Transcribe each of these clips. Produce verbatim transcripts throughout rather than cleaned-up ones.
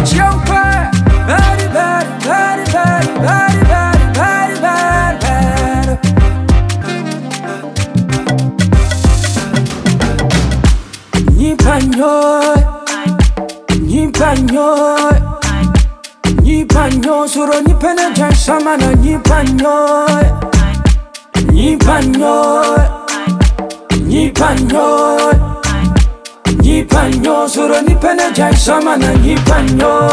Chumpa, very bad, very bad, very bad, very bad, bad. Nipanyo, nipanyo, nipanyo, suro nipene jansama na nipanyo, nipanyo, nipanyo. Nipanyo, suro nipene jai sama na nipanyo.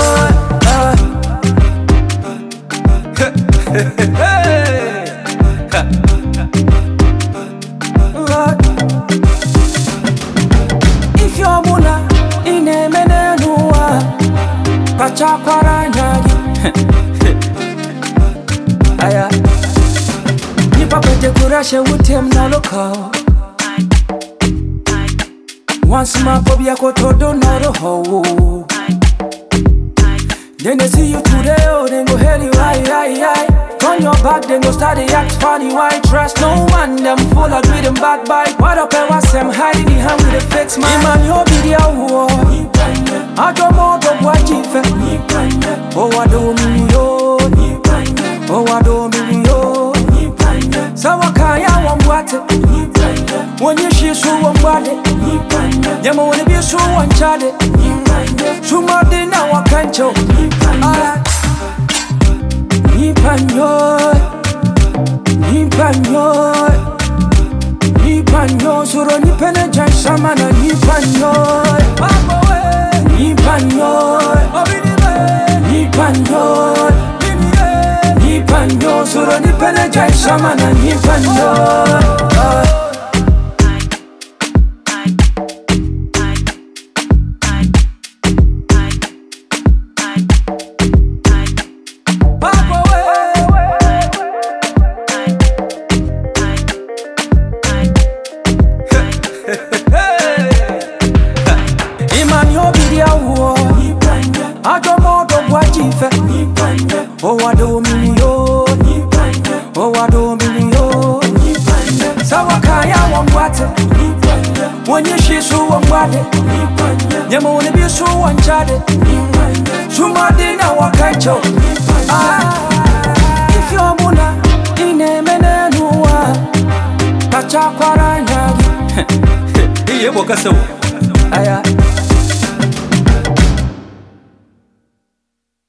If you're muna ine menenua pachakwara nyagi. Aya nipa pete kurashe utem na lokao. Once my phobia kotodo not a hoe. Then they see you today, oh, then go hell you, aye, aye, aye. Turn your back, then go start the act funny. Why trust no man, them full of greed and backbite. What up, and what's them hiding behind with a fix man? Man, your video, oh, I don't more than what you feel. Oh, I don't mean you. Oh, I don't mean you. So I can't want what when you see so one body. Yama wanna be so one child. Somebody now I can't show. Nipanyo, nipanyo, nipanyo. Suro nipene jai sama na nipanyo. Nipanyo, nipanyo, nipanyo. Suro nipene jai sama na nipanyo. Oh, I don't mean you. Oh, I don't mean you. So I can't want what when you see so one body. You wanna be so one child. Somebody now I can't show. If you're muna in a menenua, Pachakwara nyagi. Hey, you walk us